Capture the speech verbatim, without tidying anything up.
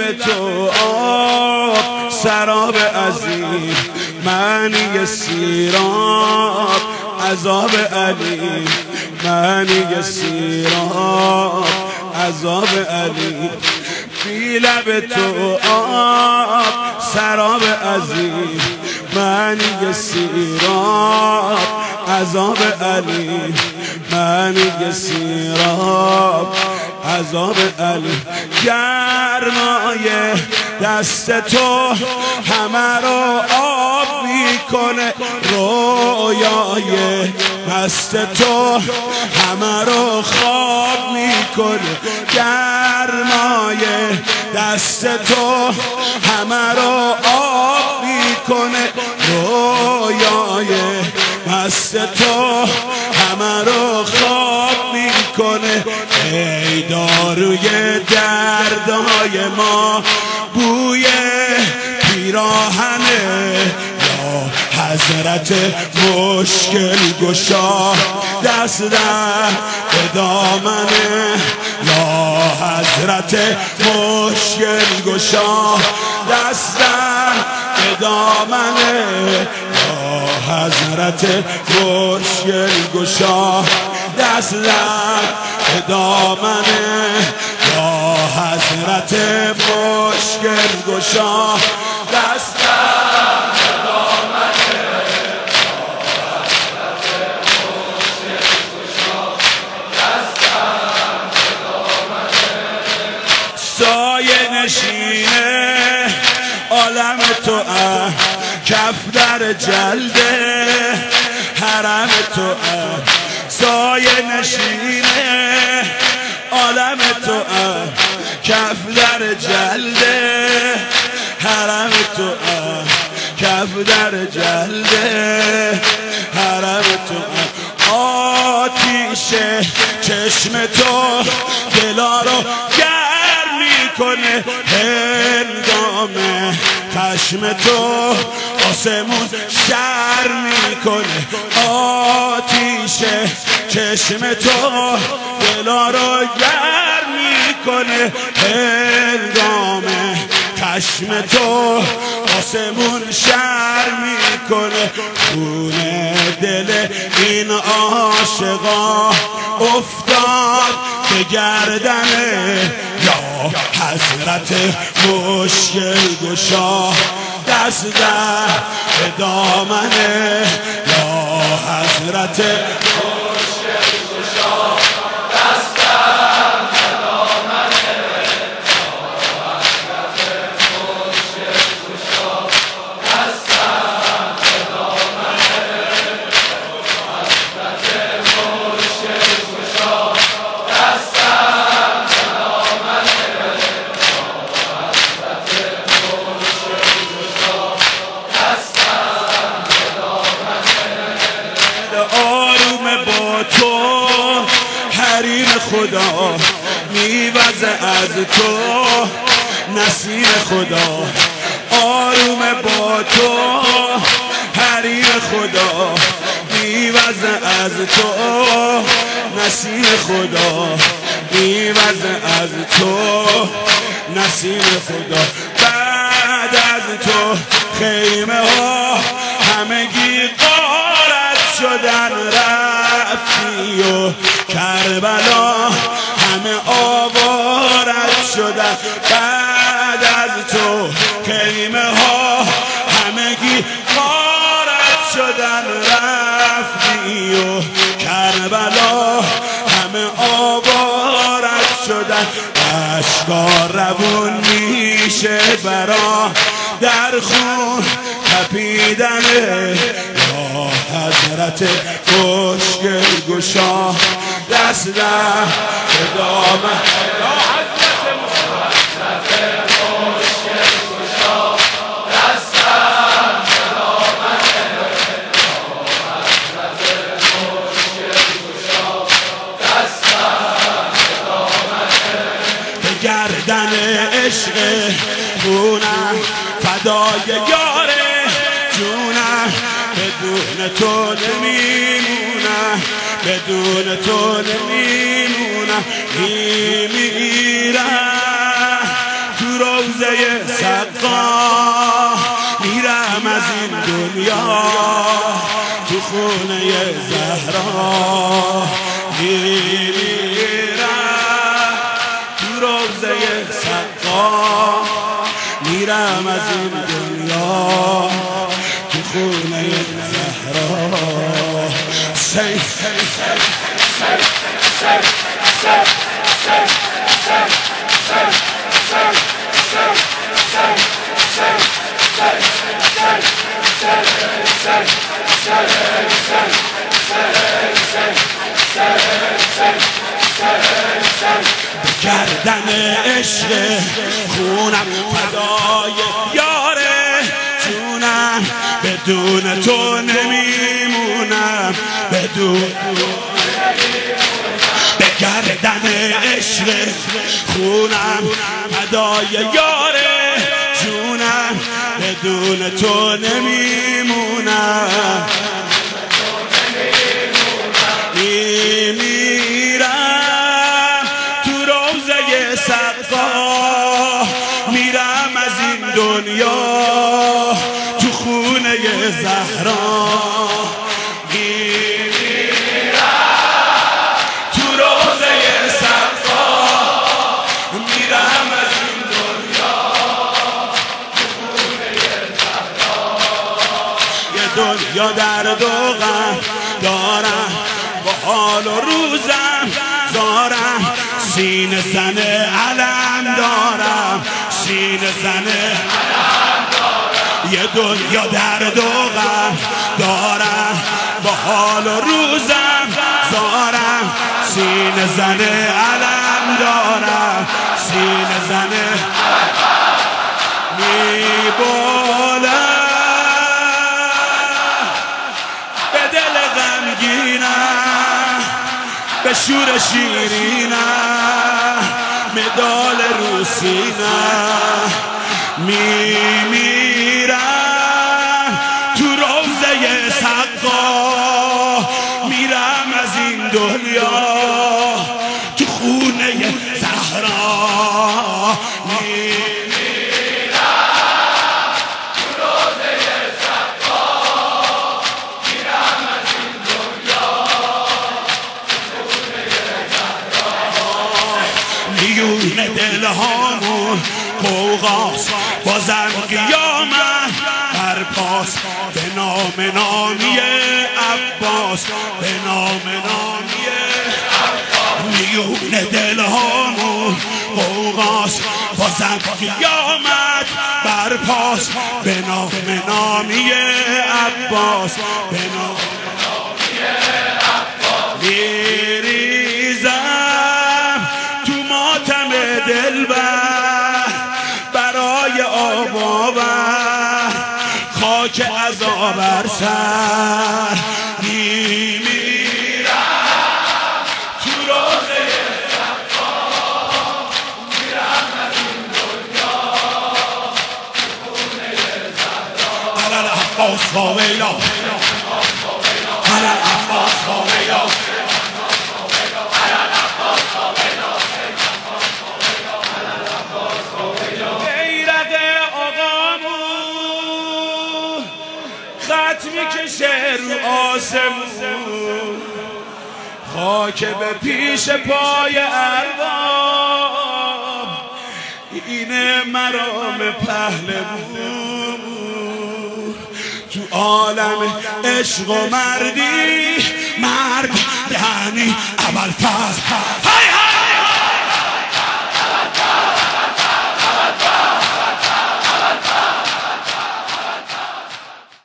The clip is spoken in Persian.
لب تو آب سراب عظیم، معنی سیراب عذاب علیم، معنی سیراب عذاب علیم. بی لب تو آب سراب عظیم، معنی سیراب عذاب علیم، معنی سیراب عذاب علیم. گرمای دست تو همه رو آب میکنه، رویای مست تو همه رو خواب میکنه. گرمای دست تو همه رو آب میکنه، رویای مست تو همه رو خواب میکنه. ای داروی دردهای ما بوی پیراهنه، یا حضرت مشکل گشا دست در به دامنه، یا حضرت مشکل گشا دست در به دامنه، یا حضرت مشکل گشا دست در به دامنه، یا حضرت مشکل گشا دست در به دامنه، یا حضرت مشکل گشا دست در به دامنه. سایه نشینه عالم تو اه، کف در جلده حرم تو اه. سایه نشینه عالم تو اه، کف در جلده حرم تو اه، کف در جلده حرم تو اه. آتیش چشم تو دلا رو گرم میکنه، هنگام خشم تو آسمون شر میکنه. آتیش چشم تو دلا رو گرم میکنه، هنگام خشم تو آسمون شر میکنه. خون دل این عاشقا افتاد به گردنه، یا حضرت مشکل گشا دست در به دامنه، یا حضرت مشکل گشا دست در به دامنه، یا حضرت مشکل گشا دست در به دامنه، یا حضرت مشکل گشا دست در به دامنه، یا حضرت مشکل گشا دست در به دامنه. آروم با تو حریم خدا میوزه از تو نسیم خدا، آروم با تو حریم خدا میوزه از تو نسیم خدا، میوزه از تو نسیم خدا. بعد از تو خیمه ها همگی غارت شدن، رفتی و کربلا همه آوارت شدن. بعد از تو خیمه ها همگی غارت شدن، رفتی و کربلا همه آوارت شدن. اشکار روون میشه برا در خون تپیدنه، یا حضرت مشکل گشا دست در به دامنه، یا حضرت مشکل گشا دست در به دامنه، یا حضرت مشکل گشا دست در به دامنه. به گردن عشق خونم فدای یاره جونم، بدون تو نمیمونم، بدون تو نمیمونم. میمیرم تو روزه سقا میرم از این دنیا تو خونه زهرا میرم تو روزه سقا میرم از این دنیا تو خونه زهرا سی گردن عشق خونم فدای یاره جونم بدون تو نمیمونم بدون به گردن عشق خونم فدای یاره جونم بدون تو نمیمونم میمیرم تو روزه سقا میرم از این دنیا تو خونه زهرا میمیرم تو روزه سقا میرم از این دنیا تو خونه زهرا یه دنیا درد و غم دارم با حال و روزم زارم سینه زن علم دارم سینه زن علم دارم یه دنیا درد و غم دارم با حال و روزم زارم سینه زن علم دارم سینه زن میبالم به دل غمگینم به شور شیرینم مدال رو سینم میمیرم تو روزه سقا میرم از این دنیا تو خونه زهرا میونه دلهامون قوقاست بازم قیامت برپاس به نام نامی عباس به نام نامی عباس میونه دلهامون قوقاست بازم قیامت برپاس به نام نامی عباس به نام نامی عباس میریزم دلبر برای آب آور خاک عزا بر سر میمیرم تو روزه سقا میرم از این دنیا تو خونه زهرا علل عباس و ویلا علل عباس و ویلا خط میکشه رو آسمون خاک به پیش پای ارباب اینه مرام پهلوون تو عالم عشق و مردی مرد یعنی ابوالفضل